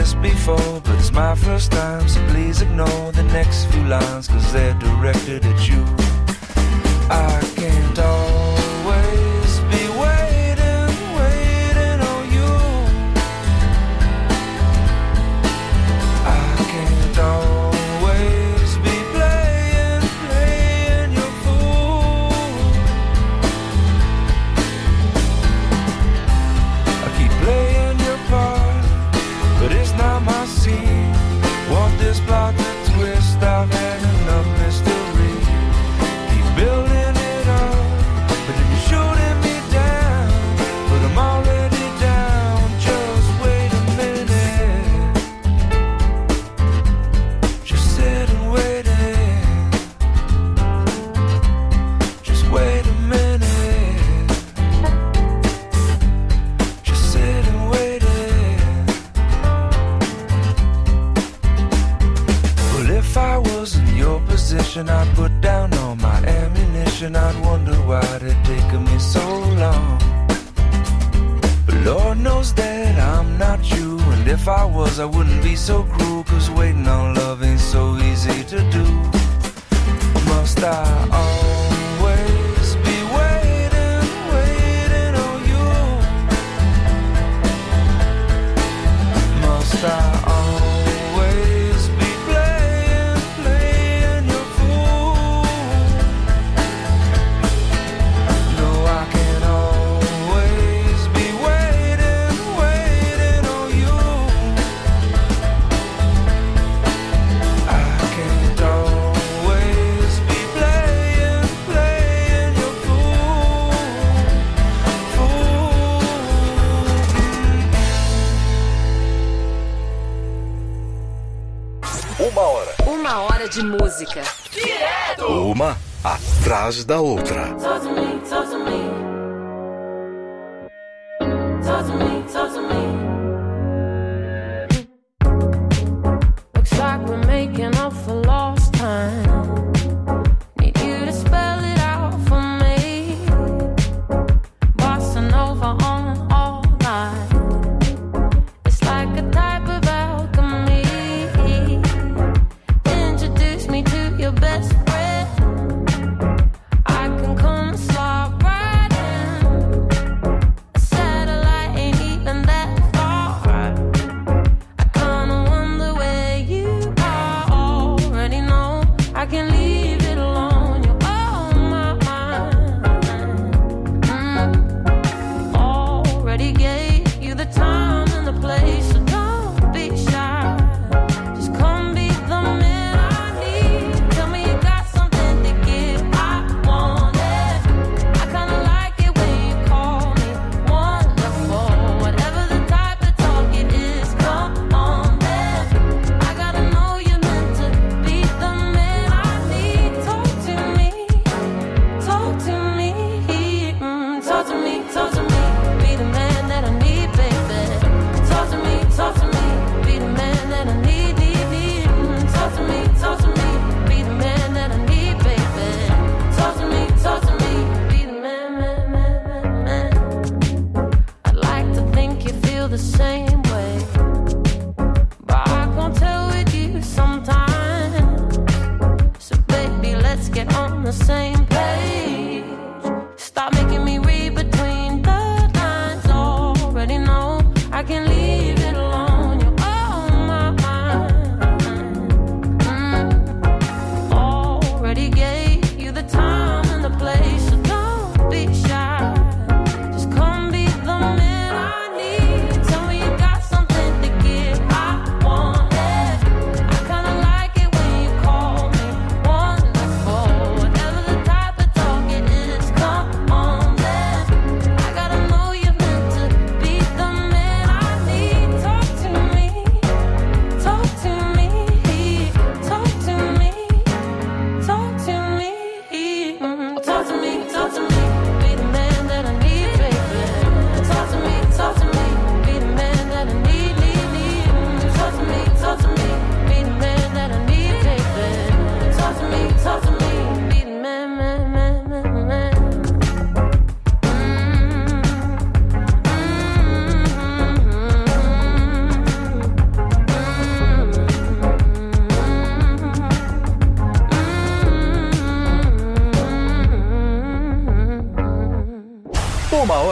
this before, but it's my first time, so please ignore the next few lines, cause they're directed at you. I can't always be waiting, waiting on you. I can't always be playing, playing your fool. I keep playing your part, but it's not my scene. Want this plot to twist, I've had enough mystery. Keep building it up, but then you're shooting me down. But I'm already down, just wait a minute. Just sit and wait it. Just wait a minute. Just sit and wait it. Well, if I was in your position, I'd put down all my ammunition. I'd wonder why it taken me so long. But Lord knows that I'm not you, and if I was, I wouldn't be so cruel, cause waiting on love ain't so easy to do. Must I always be waiting, waiting on you? Must I always be playing, playing your fool? No, I can't always be waiting, waiting on you. I can't always be playing, playing your fool, fool. Uma hora de música. Uma atrás da outra. Talk to me, talk to me. Talk to me, talk to me. Looks like we're making up for lost time. Need you to spell it out for me. Bossa Nova on all night. It's like a type of alchemy. Introduce me to your best friend. I can come slide right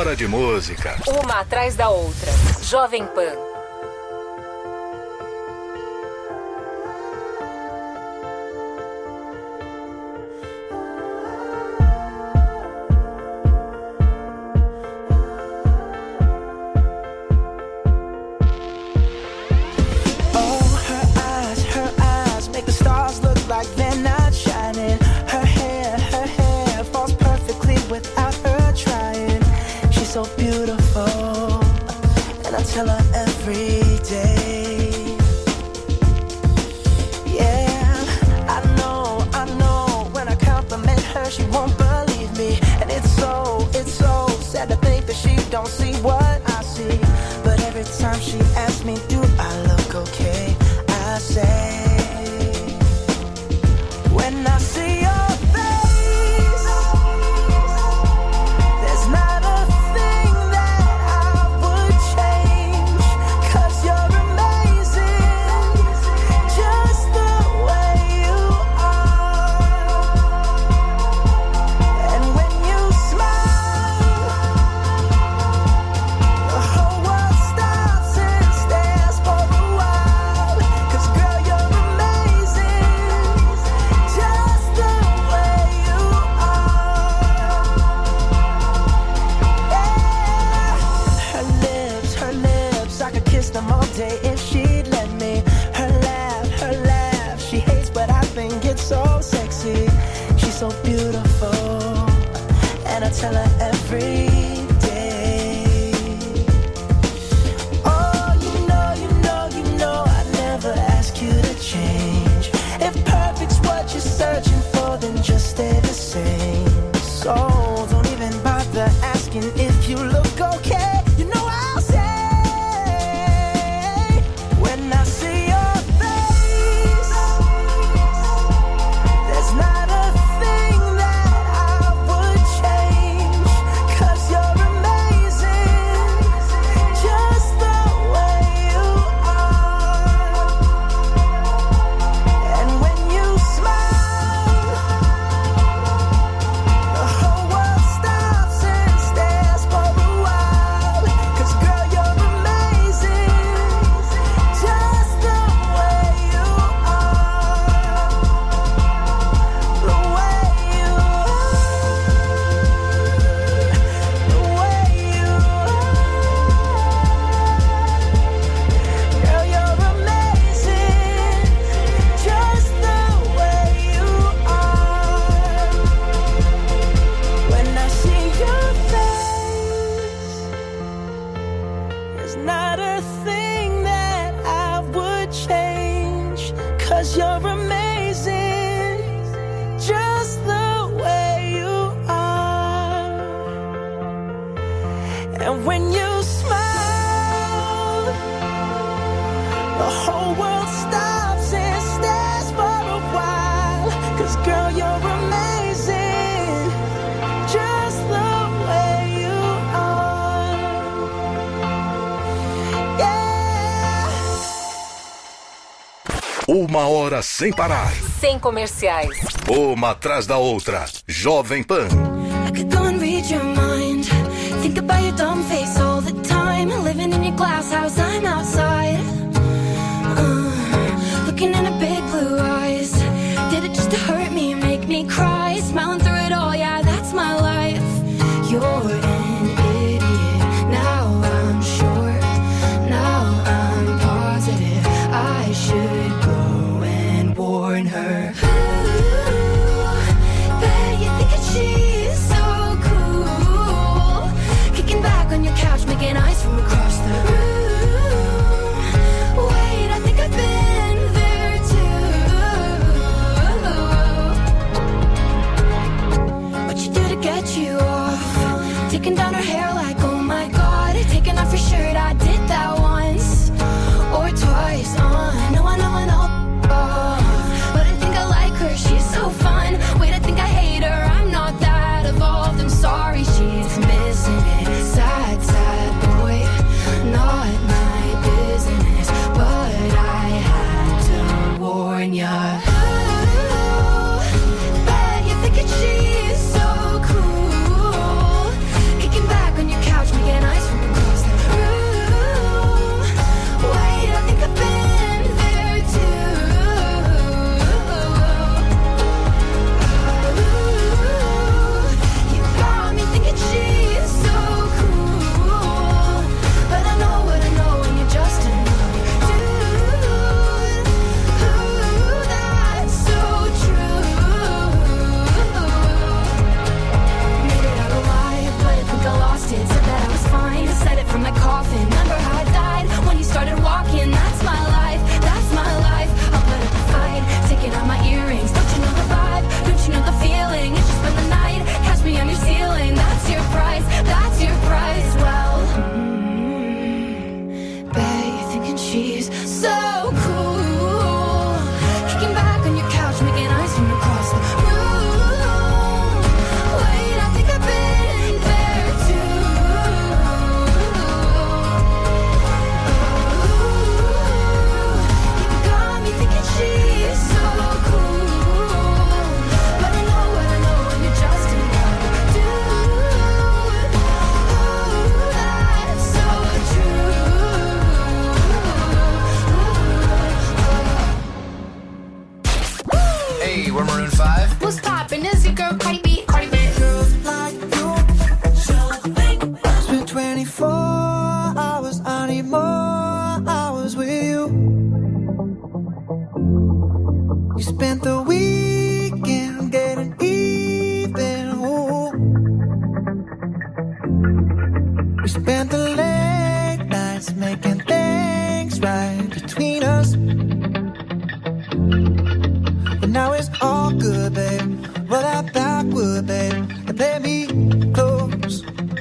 hora de música. Uma atrás da outra. Jovem Pan. So beautiful, and I tell her every day. Yeah, I know, when I compliment her, she won't believe me. And it's so sad to think that she don't see what I see. But every time she asks me, do I look okay? I say, when I see your face, there's not a so beautiful, and I tell her every day. Oh, you know, I never ask you to change. If perfect's what you're searching for, then just stay the same. So don't even bother asking if you look okay. You know I'll say, when I see your face, there's not a Uma hora sem parar. Sem comerciais. Uma atrás da outra. Jovem Pan. I could go and read your mind. Think about your dumb face all the time. Living in your glass house, I'm outside. Looking in her big blue eyes. Did it just to hurt me, make me cry? Smiling through it all, yeah, that's my life. You're an idiot. Now I'm sure. Now I'm positive. I should go and warn her. Ooh, bet you think that she's so cool. Kicking back she's so cool. Kicking back on your couch, making eyes from across the room. Wait, I think I've been there too. You got me thinking she's so cool. But I know what I know, and you're just about to do. That's so true. Hey, we're Maroon 5. What's poppin'? Is your girl Cardi B? Cardi B. Girls like you. Spent 24 hours, I need more hours with you. You spent the weekend getting even. Ooh. We spent the late nights making things right between us. But now it's all good, babe. Roll that backward, babe, and play me close.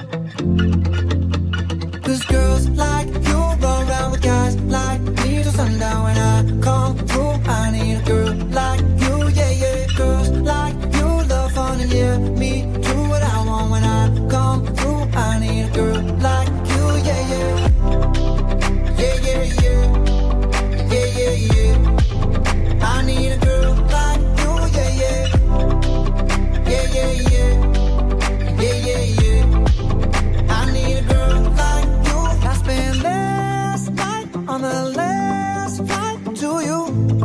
'Cause girls like you run around with guys like me till sundown. When I come through, I need a girl like you, yeah, yeah. Girls like you love fun and yeah, me do what I want. When I come through, I need a girl like you, yeah, yeah. Yeah, yeah, yeah. Yeah, yeah, yeah. I need a girl like you, yeah, yeah. Yeah, yeah, yeah. Yeah, yeah, yeah. I need a girl like you. I spent last night on the last flight to you.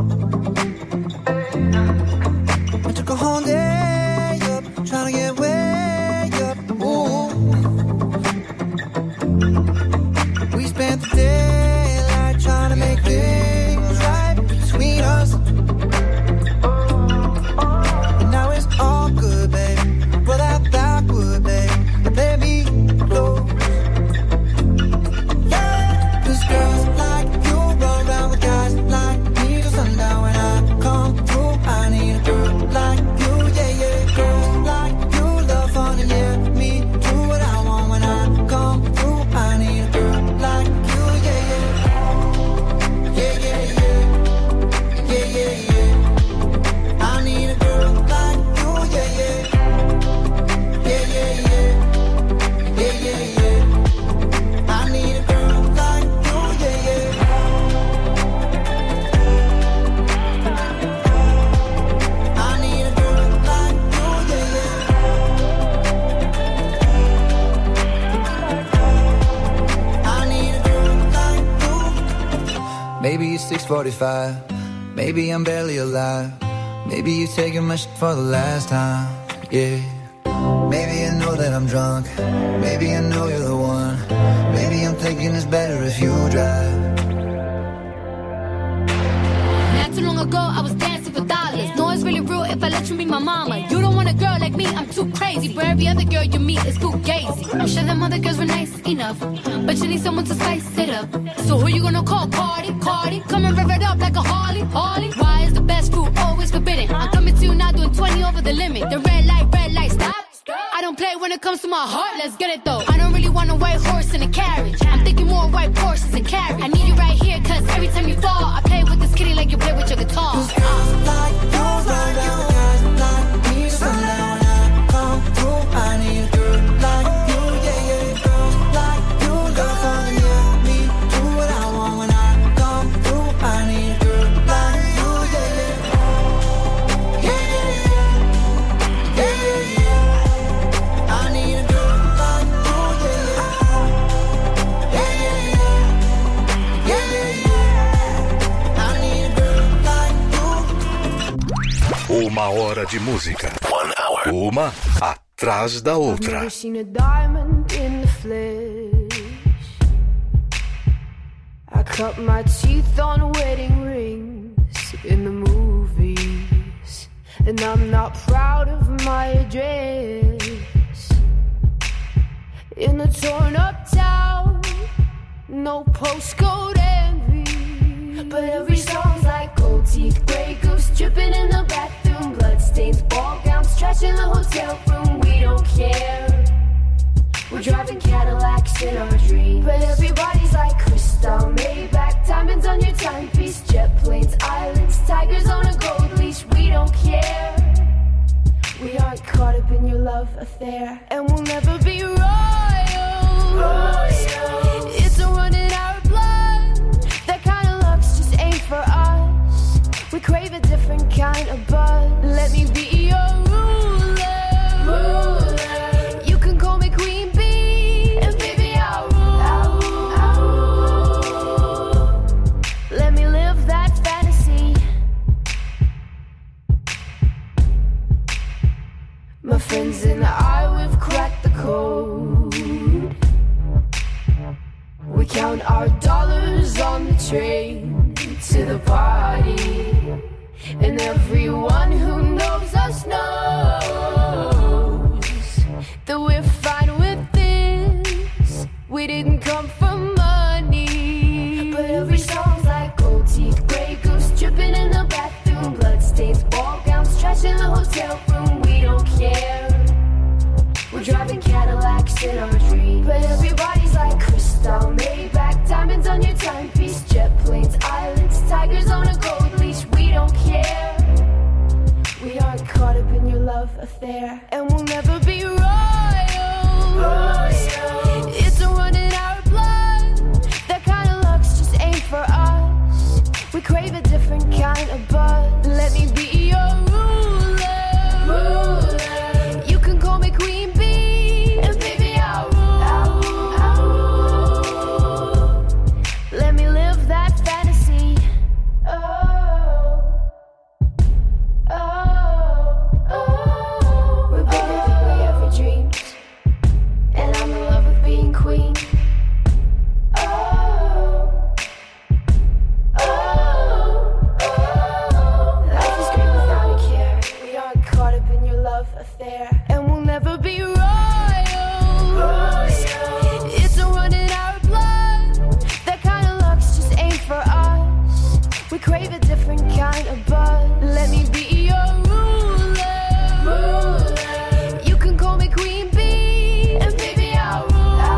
I took a whole day up, trying to get way up. Ooh. We spent the daylight trying to make things right between us. And now it's all good, babe. Roll that backward, babe, and play me close. 'Cause girls like you run around with guys like me till sundown. When I come through, I need a girl like you, yeah, yeah. Girls like you love fun and yeah, me do what I want. When I come through, I need a girl like you, yeah, yeah. Yeah, yeah, yeah. Yeah, yeah, yeah. I need a girl like you, yeah, yeah. Yeah, yeah, yeah. Yeah, yeah, yeah. I need a girl like you, yeah, yeah. I need a girl like you, yeah, yeah. I need a girl like you. Maybe it's 6:45. Maybe I'm barely alive. Maybe you're taking my shit for the last time. Yeah. Maybe I know that I'm drunk. Maybe I know you're the one. Maybe I'm thinking it's better if you drive. Not too long ago, I was dancing for dollars. No, it's really real if I let you be my mama. You don't want a girl like me, I'm too crazy. But every other girl you meet is fugazi. I'm sure them other girls were nice enough, but you need someone to spice it up. So who you gonna call? Cardi, Cardi. Come and rev it up like a Harley, Harley. Why is the best food always forbidden? I'm coming to you now doing 20 over the limit. The red light, stop. I don't play when it comes to my heart, let's get it though. I don't really want a white horse in a carriage. I'm thinking more white horses and carriage. I need you right here, cause every time you fall, I play with this kitty like you play with your guitar. 'Cause girls like you run around with guys like me till sundown. When I come through, I need a girl like you, yeah, yeah. Girls like you love fun and yeah, me do what I want. When I come through, I need a girl like you, yeah, yeah. Yeah, yeah, yeah. Yeah, yeah, yeah. I need a girl like you, yeah, yeah. Yeah, yeah, yeah. Yeah, yeah, yeah. I need a girl like you. Uma hora de música. 1 hour. Uma atrás da outra. Never seen a diamond in the flesh. I cut my teeth on wedding rings in the movies, and I'm not proud of my address. In a torn up town, no postcode envy, but every song's like gold teeth, grey goose dripping in the bathroom, bloodstains, ball gowns, trash in the hotel room. We don't care. We're driving Cadillacs in our dreams, but everybody's like crystal, Maybach, diamonds on your timepiece. Jet planes, islands, tigers on a gold leash. We don't care. We aren't caught up in your love affair, and we'll never be royals. It's a run in our blood. That kind of luck's just ain't for us. We crave a different kind of buzz. Let me be your ruler. You can call me Queen Bee, and baby I'll rule. Let me live that fantasy. My friends and I, we've cracked the code. We count our dollars on the train to the party, and everyone who knows us knows that we're fine with this. We didn't come for money, but every song's like gold teeth, grey goose dripping in the bathroom, bloodstains, ball gowns, trash in the hotel room. We don't care. We're driving Cadillacs in our dreams, but everybody's like crystal, Maybach, diamonds on your timepiece. Jet planes, islands, tigers on a gold leash. We don't care. We aren't caught up in your love affair, and we'll never be royals. It's a run in our blood. That kind of luck's just ain't for us. We crave a different kind of buzz. Let me be your ruler. You can call me Queen Bee, and baby I'll rule. Let me live that fantasy. We're bigger than we ever dreamed, and I'm in love with being queen. Life is great without a care. We aren't caught up in your love affair, and we'll never be royals. It's a run in our blood. That kind of luck's just ain't for us. We crave a different kind of buzz. Let me be your ruler. You can call me Queen Bee, and baby I'll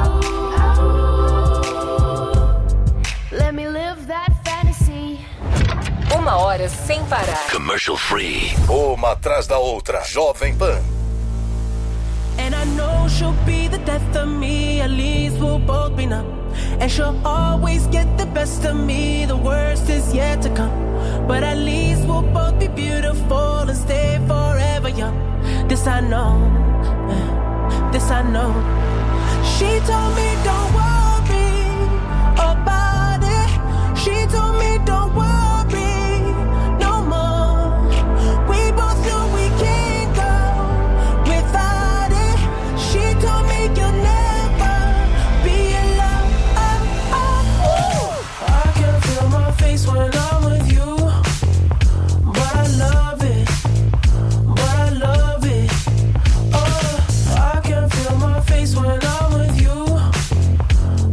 rule. Let me live that fantasy. Uma hora sem parar. Commercial free. Uma atrás da outra. Jovem Pan. And I know she'll be the death of me. At least we'll both be numb. And she'll always get the best of me. The worst is yet to come. But at least we'll both be beautiful and stay forever young. This I know. This I know. She told me don't worry about it. She told me don't worry no more. We both knew we can't go without it. She told me you'll never be alone. I can feel my face when I'm with you, but I love it, but I love it. Oh, I can feel my face when I'm with you,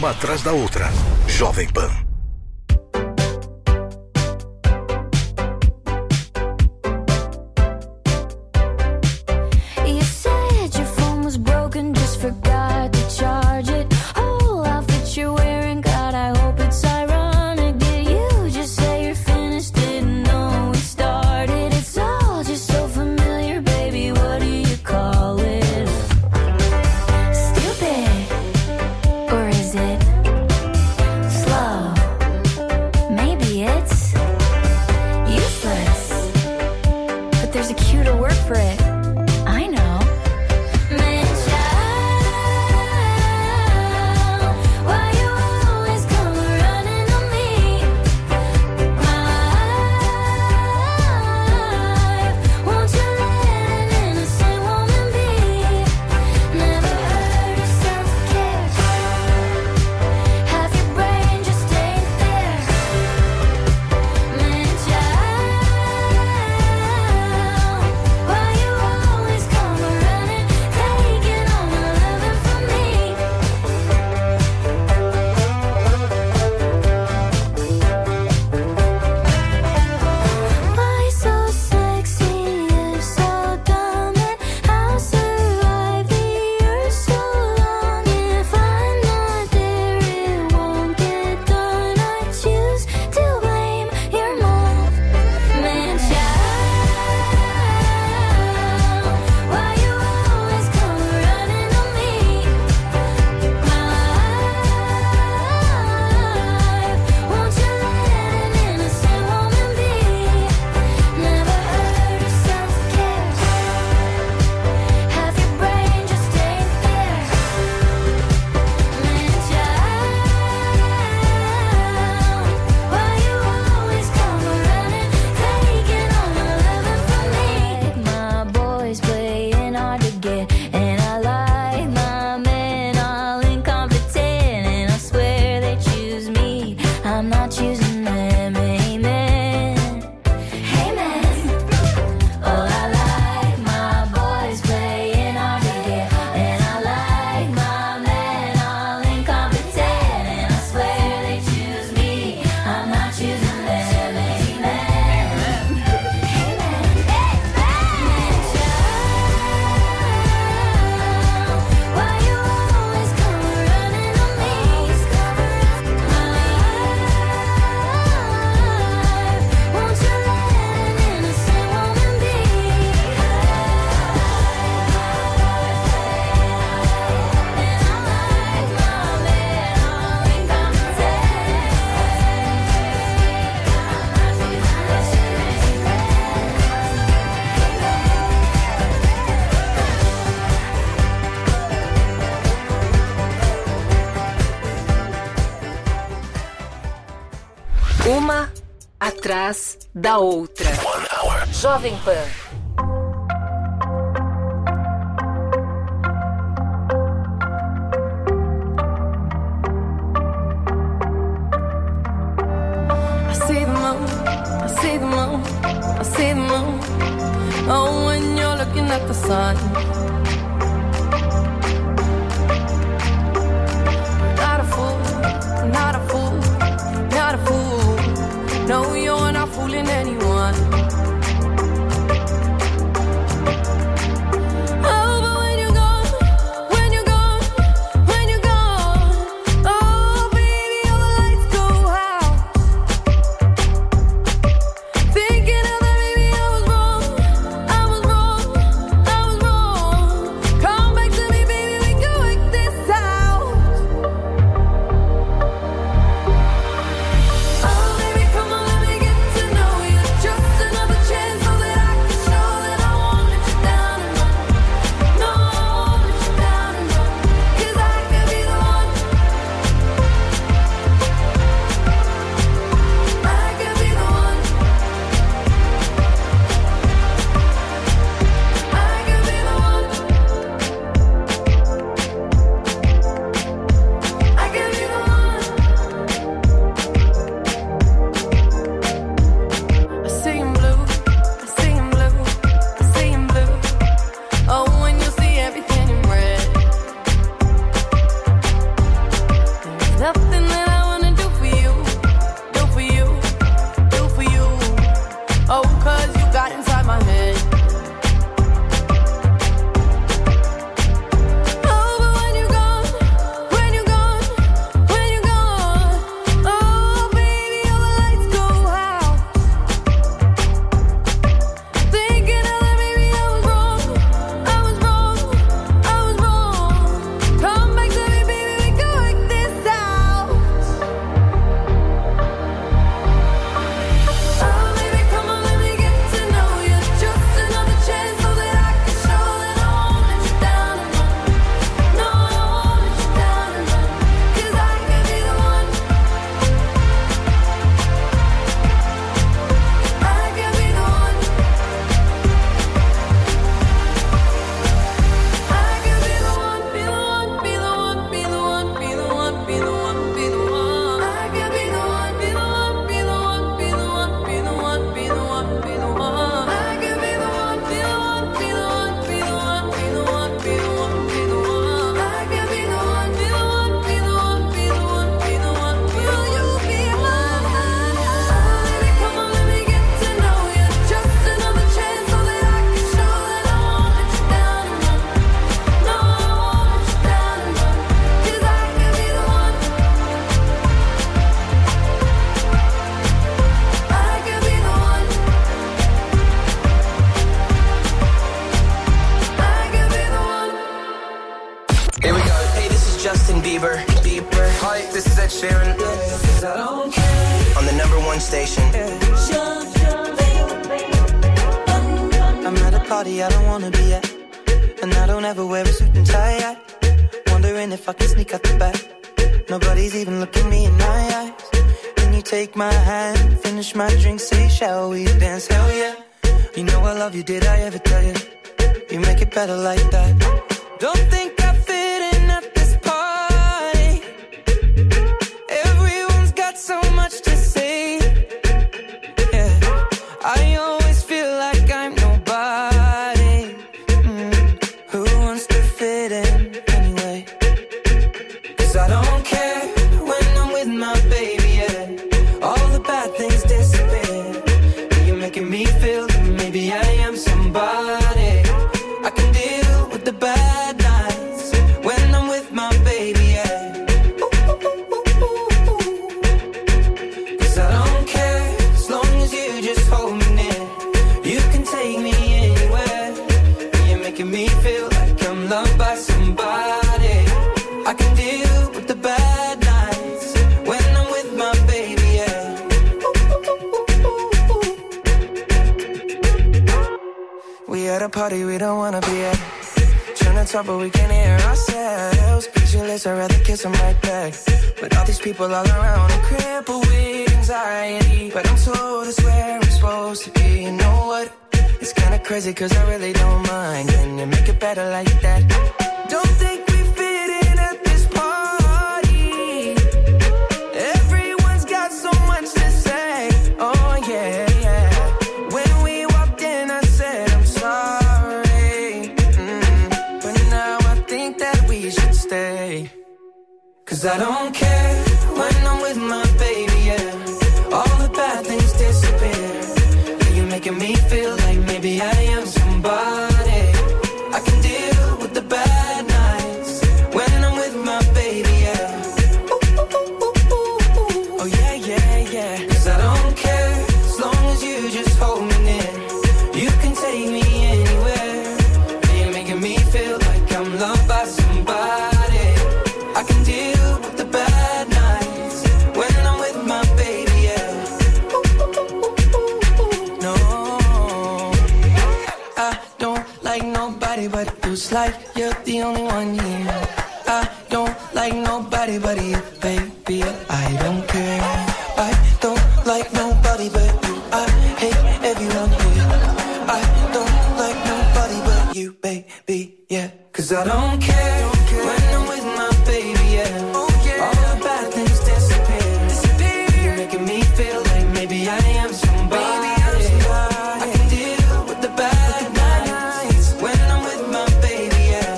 uma atrás da outra. Jovem Pan. Uma atrás da outra. Jovem Pan. I see the moon. Oh, when you're looking at the sun. Not a fool, not a fool, not a fool. No, you're not fooling anyone. Oh, but when you're gone, when you're gone, when you're gone. Oh, baby, all the lights go out. Thinking of that, baby, I was wrong. I was wrong, I was wrong. Come back to me, baby, we can work this out. party I don't wanna be at, and I don't ever wear a suit and tie yet. Wondering if I can sneak out the back. Nobody's even looking me in my eyes. Can you take my hand, finish my drink, say shall we dance? Hell yeah. You know I love you, did I ever tell you? You make it better like that. Don't think I fit in at this party. Everyone's got so much to say. Yeah, I always feel like I'm nobody. Who wants to fit in anyway? 'Cause I don't care when I'm with my baby, yeah. All the bad things disappear. You're making me feel that maybe I am somebody. I can deal with the bad nights when I'm with my baby, yeah. 'Cause I don't care as long as you just hold me near. You can take me anywhere. You're making me feel like I'm loved by somebody. I can deal with the bad nights when I'm with my baby, yeah. We at a party we don't wanna be at. Trying to talk but we can't hear ourselves. Pictureless, I'd rather kiss them right back. But all these people all around, I'm crippled with anxiety. But I'm told it's where I'm supposed to be. You know what? It's kinda crazy 'cause I really don't mind. Can you make it better like that? Don't think we fit in at this party. Everyone's got so much to say. Oh yeah, yeah. When we walked in I said I'm sorry. But now I think that we should stay. 'Cause I don't care when I'm with my baby, yeah. All the bad things disappear. Yeah, you're making me feel like maybe I am somebody. I can deal with the bad nights when I'm with my baby, yeah. Oh yeah, yeah, yeah. 'Cause I don't care as long as you just hold me near. You can take me anywhere. You're making me feel like I'm loved by somebody. I can deal with the bad nights when I'm with my baby, yeah. No, I don't like nobody but you. It's like you're the only one here. I don't like nobody but you, baby. I don't care. I don't like nobody but you. I hate everyone here. I don't like nobody but you, baby, yeah. 'Cause I don't care when I'm with my baby, yeah. All the bad things disappear. You're making me feel like maybe I am somebody. I can deal with the bad nights when I'm with my baby, yeah.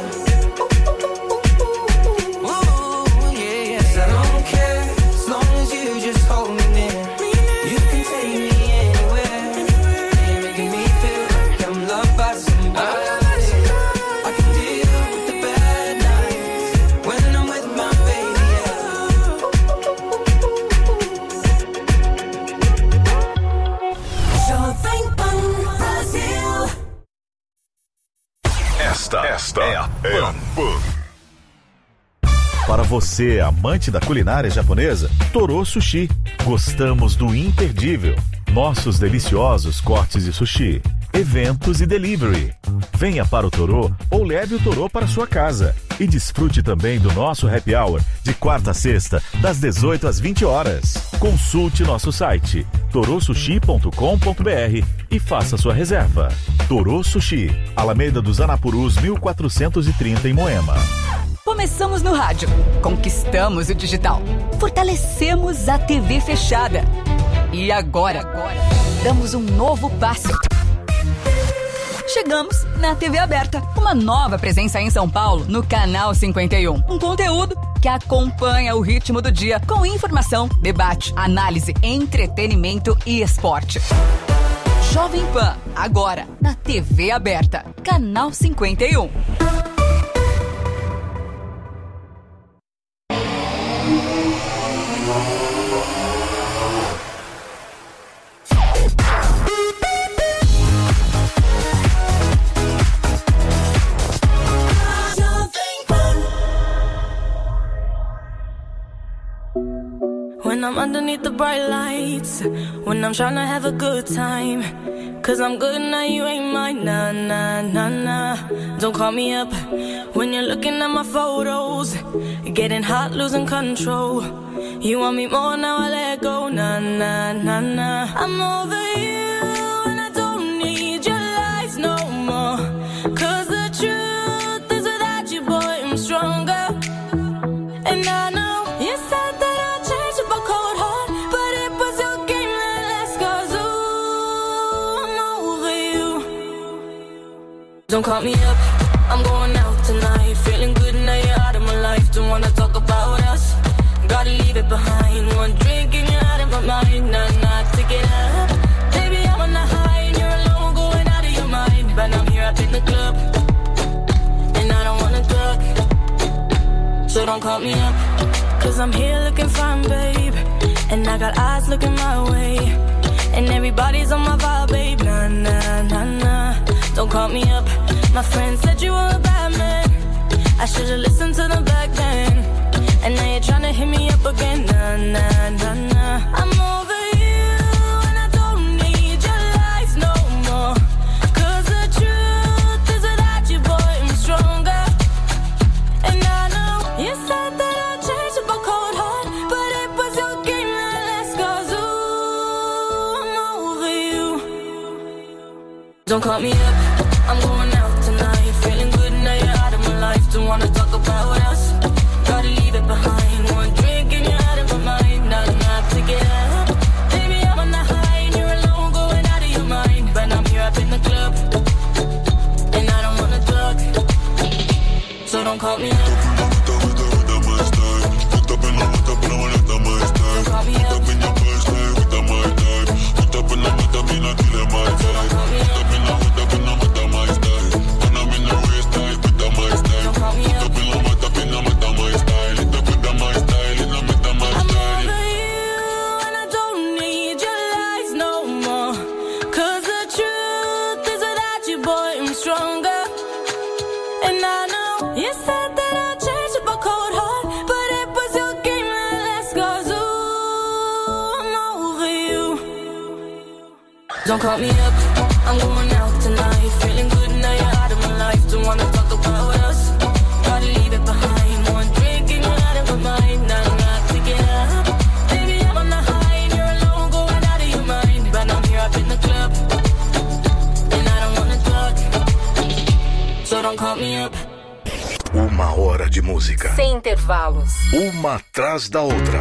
Ooh, yeah, yeah. 'Cause I don't care as long as you just hold me near. You can take me anywhere. You're making me feel like I'm loved by somebody. I can deal with the bad nights when I'm with my baby, yeah. Jovem Pan Brasil. Esta é a Pan. Para você, amante da culinária japonesa, Toro Sushi. Gostamos do imperdível. Nossos deliciosos cortes de sushi, eventos e delivery. Venha para o Toro ou leve o Toro para sua casa. E desfrute também do nosso happy hour de quarta a sexta, das 18 às 20 horas. Consulte nosso site torosushi.com.br e faça sua reserva. Toro Sushi, Alameda dos Anapurus 1430 em Moema. Começamos no rádio, conquistamos o digital, fortalecemos a TV fechada. E agora, damos um novo passo. Chegamos na TV aberta, uma nova presença em São Paulo, no Canal 51. Um conteúdo que acompanha o ritmo do dia, com informação, debate, análise, entretenimento e esporte. Jovem Pan, agora na TV aberta, Canal 51. When I'm from underneath the bright lights when I'm trying to have a good time. Cause I'm good now, you ain't mine. Nah, nah, nah, nah. Don't call me up when you're looking at my photos. Getting hot, losing control. You want me more, now I let go. Nah, nah, nah, nah. I'm over you and I don't need your lies no more. Cause the truth is without you, boy, I'm stronger. And I know you said that I'll change up a cold heart, but it was your game that last. Cause ooh, I'm over you. Don't call me up, I'm going out tonight. Feeling good now you're out of my life. Don't wanna talk about us, gotta leave it behind. One drink and you're out of my mind. Nah, nah, take it up. Baby, I'm on the high and you're alone, going out of your mind. But I'm here up in the club and I don't wanna talk. So don't call me up, cause I'm here looking fine, babe. And I got eyes looking my way, and everybody's on my vibe, babe. Nah, nah, nah, nah. Don't call me up. My friend said you were a bad man, I should've listened to them back then. And now you're tryna hit me up again. Nah, nah, nah, nah. I'm over you and I don't need your lies no more. Cause the truth is without you, boy, I'm stronger. And I know you said that I'd change up a cold heart, but it was your game that last. Cause ooh, I'm over you. Don't call me up, I'm going out tonight. Feeling good now you're out of my life. Don't wanna talk about us, gotta leave it behind. One drink and you're out of my mind. Nah, nah, take it up. Baby, I'm on the high and you're alone, going out of your mind. But I'm here up in the club and I don't wanna talk. So don't call me up. Don't call me up, I'm going out tonight. Feeling good now you're out of my life. Don't wanna talk about us, gotta leave it behind. One drink and you're out of my mind. Nah, nah, take it up. Baby, I'm on the high and you're alone, going out of your mind. But I'm here up in the club and I don't wanna talk. So don't call me up. Uma hora de música sem intervalos, uma atrás da outra.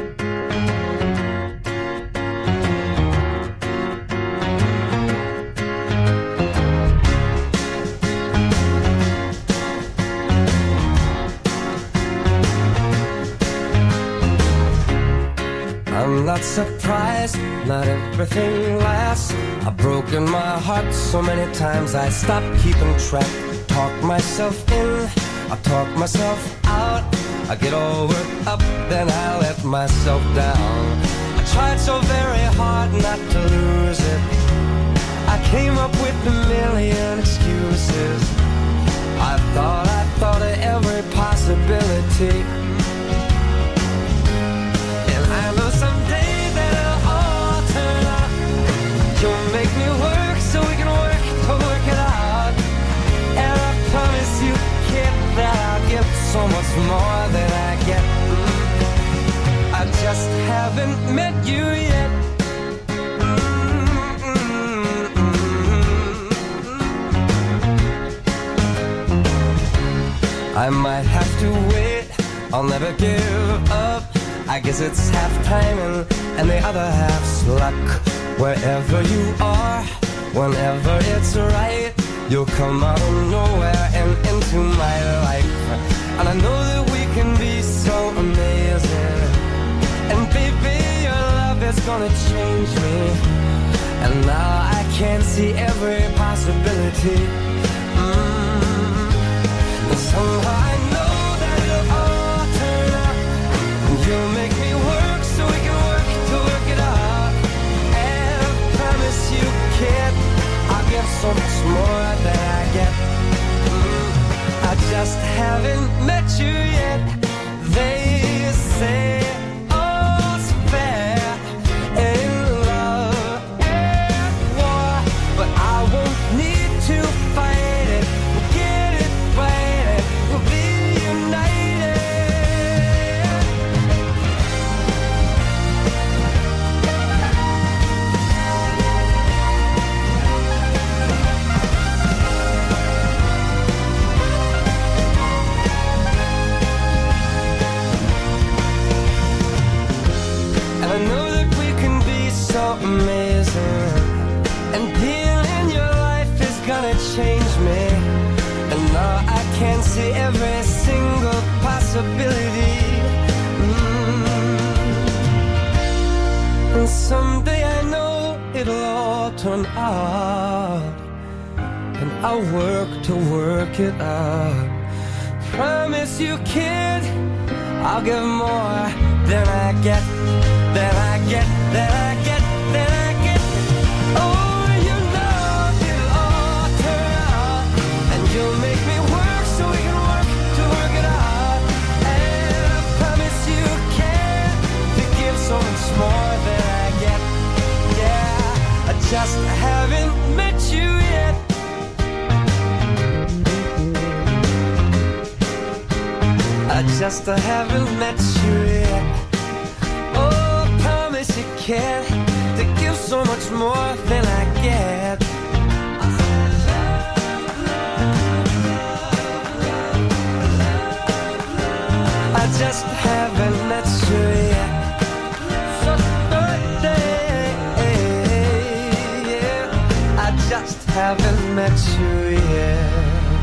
I'm not surprised, not everything lasts. I've broken my heart so many times I stopped keeping track. Talk myself in, I talk myself out. I get all worked up, then I let myself down. I tried so very hard not to lose it. I came up with a million excuses. I thought of every possibility. I know someday that it'll all turn out. You'll make me work so we can work to work it out. And I promise you, kid, that I'll give so much more than I get. I just haven't met you yet. I might have to wait, I'll never give up. I guess it's half timing and the other half's luck. Wherever you are, whenever it's right, you'll come out of nowhere and into my life. And I know that we can be so amazing. And baby, your love is gonna change me. And now I can see every possibility. And somehow I know that it'll all turn out. You'll make me work so we can work to work it out. And I promise you, kid, I'll give so much more than I get. I just haven't met you yet. They say all's fair to every single possibility. And someday I know it'll all turn out, and I'll work to work it out. Promise you, kid, I'll give more than I get, than I get, than I get, than I get. Oh, you know it'll all turn out, and you'll make me work so we can work to work it out. And I promise you, kid, to give so much more than I get. Yeah, I just haven't met you yet. I just haven't met you yet. Oh, I promise you, kid, to give so much more than I get. I just haven't met you yet. So birthday, yeah. I just haven't met you yet.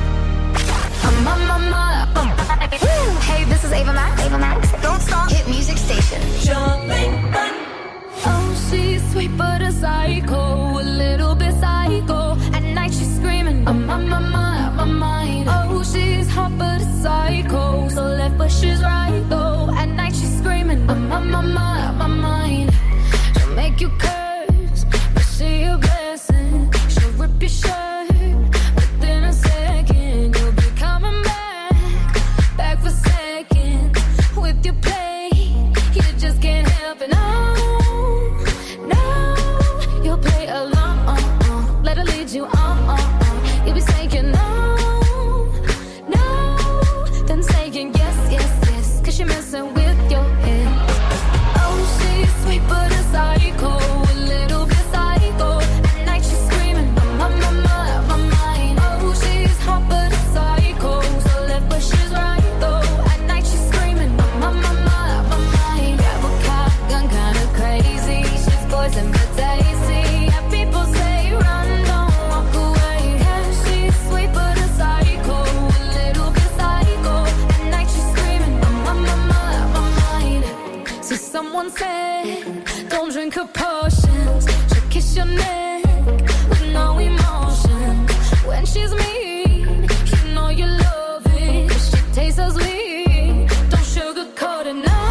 Hey, this is Ava Max. Ava Max. Don't stop. Hit music station. Jumping fun. Oh, she's sweet but a psycho, a little bit psycho. At night she's screaming, I'm on my mind. Oh, she's hot but a psycho, so left but she's right though. At night she's screaming, I'm on my mind. She'll make you curse, but she a blessing. She'll rip your shirt within a second. You'll be coming back for seconds with your play. You just can't help it. No, you'll play along. Let her lead you on. You'll be saying no, then saying yes, 'cause you're messing with your head. Oh, she's sweet but a psycho, a little bit psycho. At night she's screaming, I'm on my mind. Oh, she's hot but a psycho, so left but she's right though. At night she's screaming, I'm on my mind. Grab a cop gun, kinda crazy. She's poison but tasty. Yeah, people say run, don't walk away. Yeah, she's sweet but a psycho, a little bit psycho. At night she's screaming, I'm on my mind. So someone said, don't drink her potions. She'll kiss your neck with no emotion. When she's mean, you know you love it. She tastes so sweet, don't sugarcoat it. No,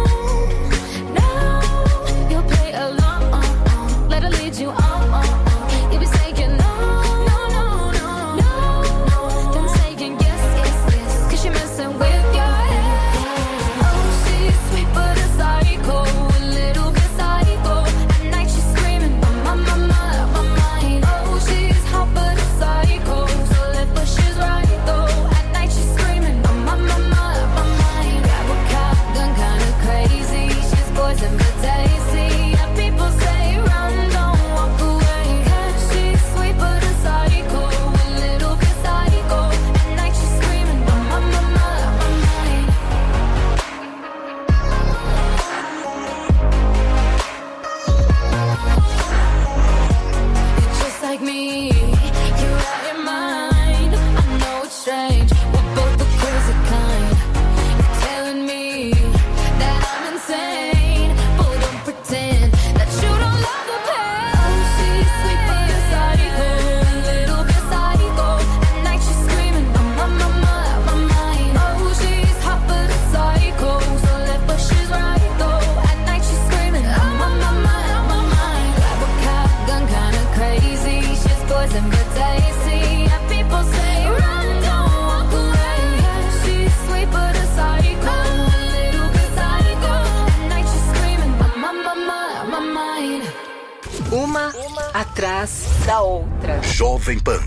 you'll play along. Let her lead you on. You'll be saying no, then saying yes, 'cause you're messing with your head. Oh, she's sweet but a psycho, a little bit psycho. At night she's screaming, I'm on my mind. Oh, she's hot but a psycho, so left but she's right though. At night she's screaming, I'm on my mind. Grab a cop gun, kinda crazy. She's poison but tasty. Yeah, people say run, don't walk away. Yeah, she's sweet but a psycho, a little bit psycho. At night she's screaming, I'm on my mind. You're just like me, you're out your mind. I know it's strange, we're both the crazy kind. You're telling me that I'm insane, but don't pretend that you don't love the pain. Oh, she's sweet but a psycho, a little bit psycho. At night she's screaming, I'm on my mind. Oh, she's hot but a psycho, so left but she's right though. At night she's screaming, I'm on my mind. Grab a cop gun, kinda crazy. She's poison but tasty. Yeah, people say run, don't walk away. Yeah, she's sweet but a psycho, a little bit psycho. At night she's screaming, I'm on my mind. Uma atrás da outra. Jovem Pan.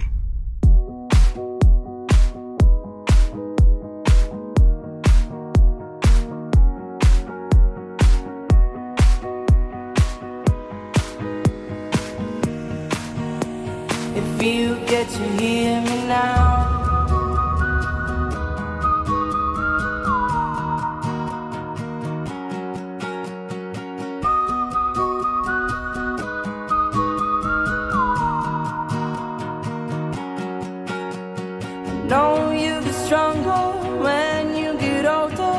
If you get to hear me now, know you stronger when you get older.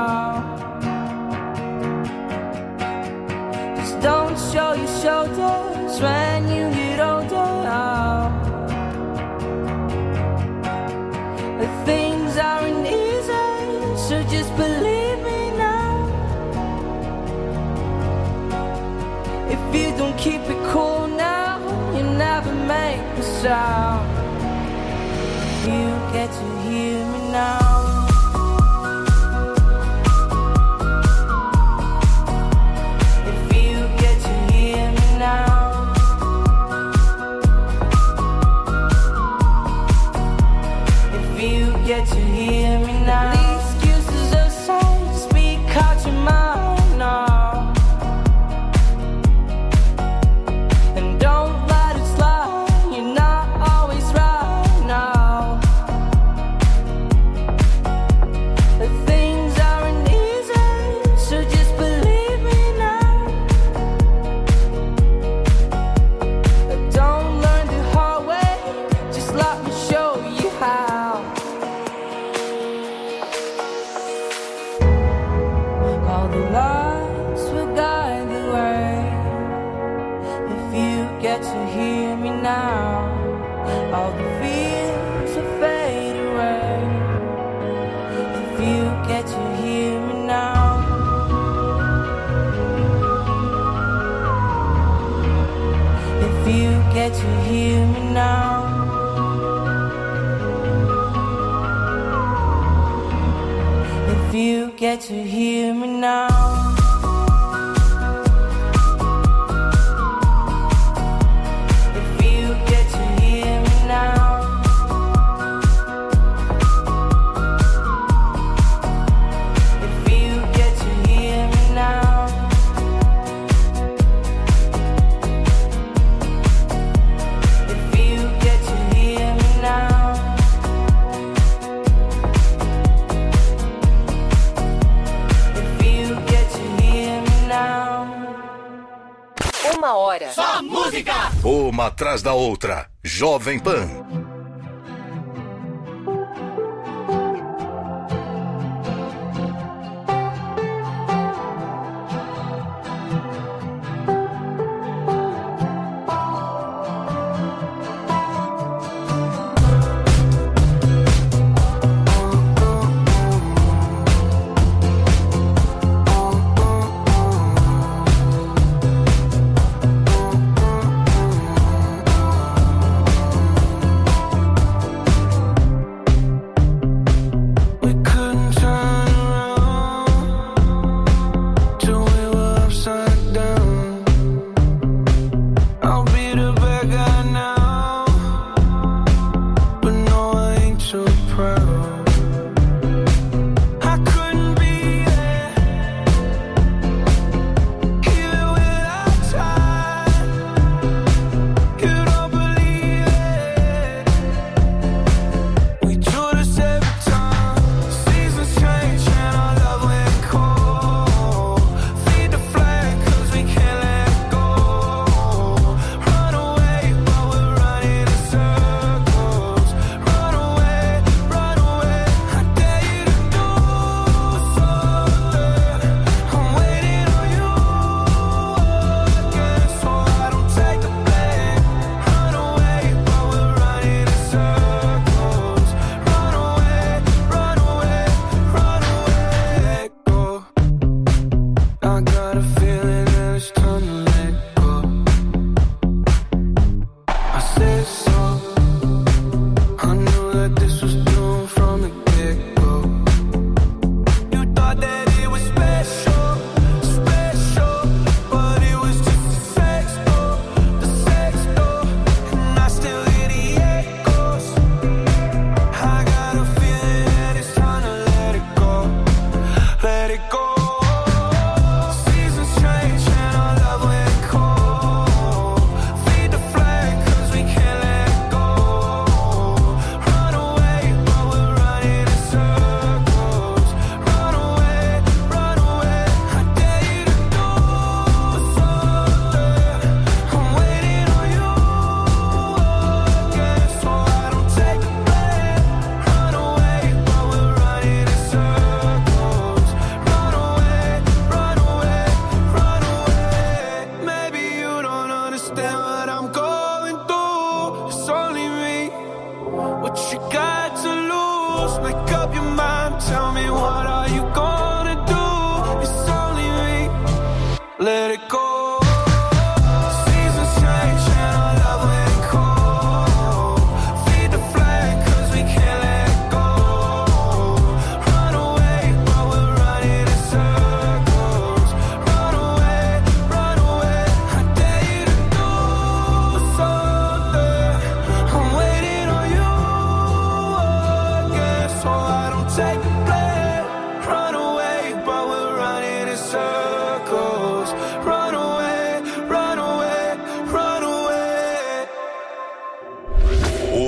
Just don't show your shoulders when you get older. The things aren't easy, so just believe me now. If you don't keep it cool now, you never make a sound. You get to hear me now. If you get to hear me now. If you get to hear me now. The excuses aside, speak out your mind now. And don't let it slide, you're not always right now. The things aren't easy, so just believe me now. Don't learn the hard way, just let me show you how. All the lights will guide the way. If you get to hear me now, all the fears will fade away. If you get to hear me now. If you get to hear me now. If you get to hear me now. If you get to hear me now. If you get to hear me now. If you get to hear me now. If you get to hear me now. Uma hora. Só música! Uma atrás da outra. Jovem Pan.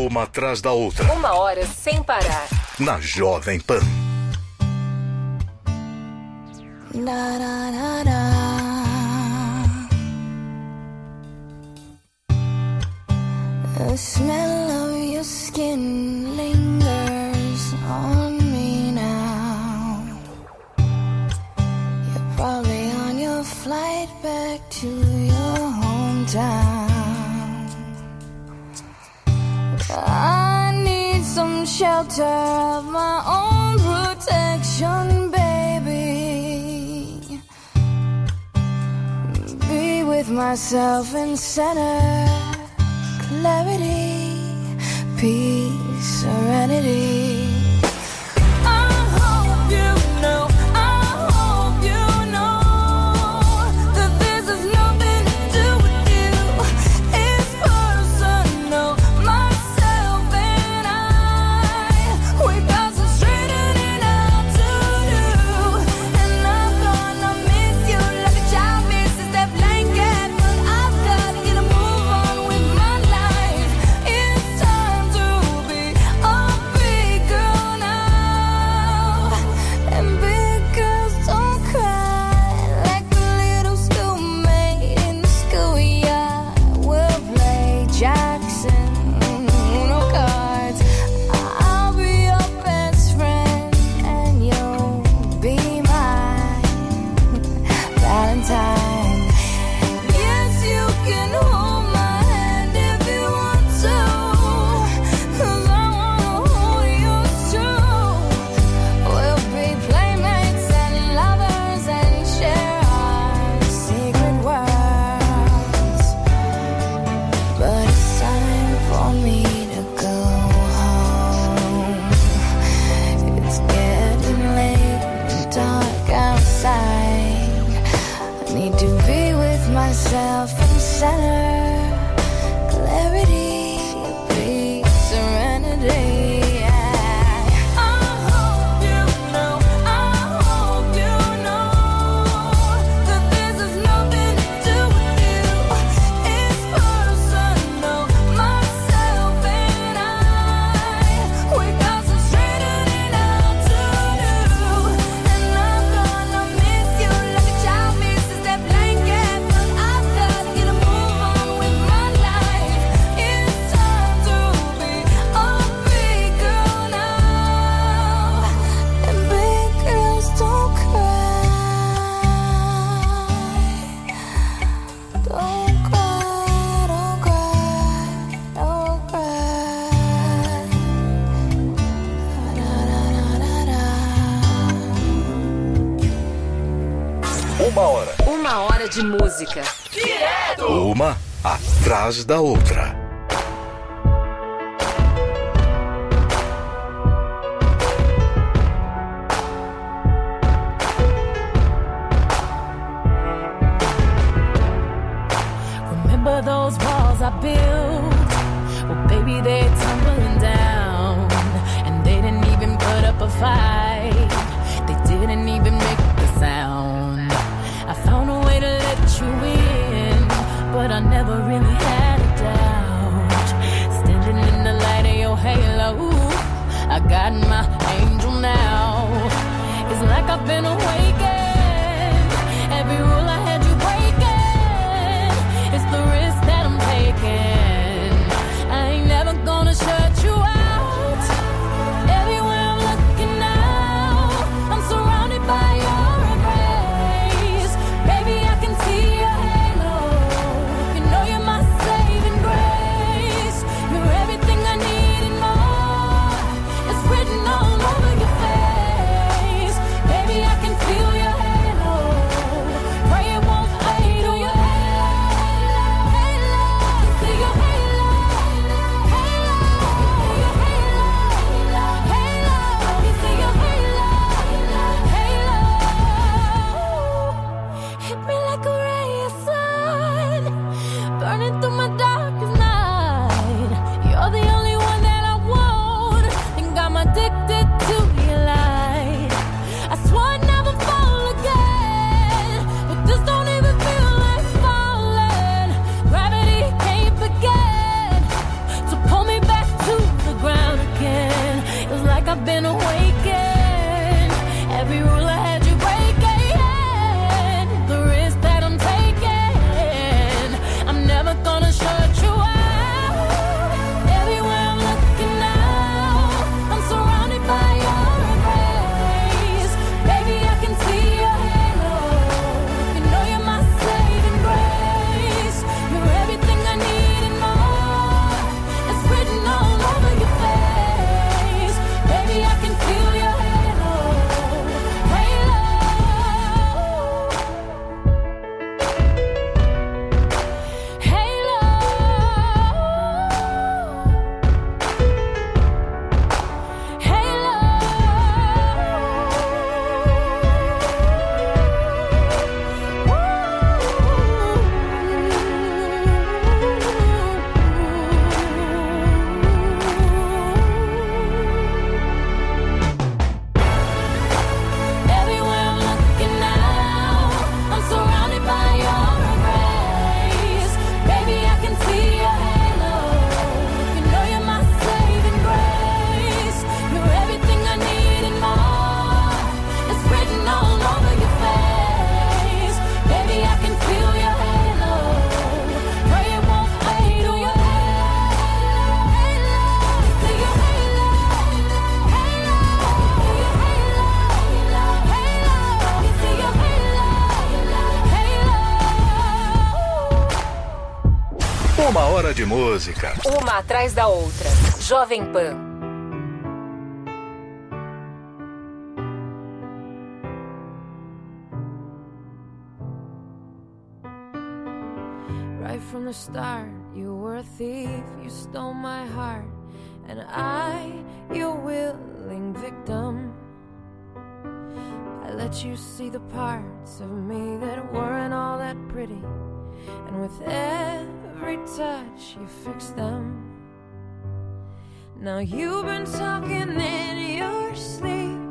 Uma atrás da outra. 1 hora sem parar. Na Jovem Pan. Da, da, da, da. The smell of your skin lingers on me now. You're probably on your flight back to your hometown. I need some shelter of my own protection, baby. Be with myself in center, clarity, peace, serenity. Uma hora de música. Direto! Uma atrás da outra. Remember those walls I built? Well, baby, they're tumbling down. And they didn't even put up a fight. They didn't even make the sound. I found a way to let you in, but I never really had a doubt. Standing in the light of your halo, I got my angel now. It's like I've been awakened. Every rule I had you breaking. It's the risk that I'm taking. I ain't never gonna shut you out. Everywhere I'm looking now, I'm surrounded by your embrace. Baby, I can see your halo. You know you're my saving grace. You're everything I need and more. It's written all over your face. Baby, I can feel your been awakened. Every rule I had you breaking. The risk that I'm taking, I'm never gonna shut you out. Everywhere I'm looking now, I'm surrounded by your embrace. Baby, I can see your halo. You know you're my saving grace. You're everything I need and more. It's written all over your face. Baby, I can feel your halo. Halo. Halo. Everywhere I'm looking now, I'm surrounded by your embrace. Baby, I can see your halo. You know you're my saving grace. You're everything I need and more. It's written all over your face. Baby, I can feel your halo. Pray it won't fade. Oh, your halo. See your halo. Halo. See your halo. Uma hora de música. Uma atrás da outra. Jovem Pan. Right from the start, you were a thief, you stole my heart, and I, your willing victim. I let you see the parts of me that weren't all that pretty, and with every touch you fixed them. Now you've been talking in your sleep,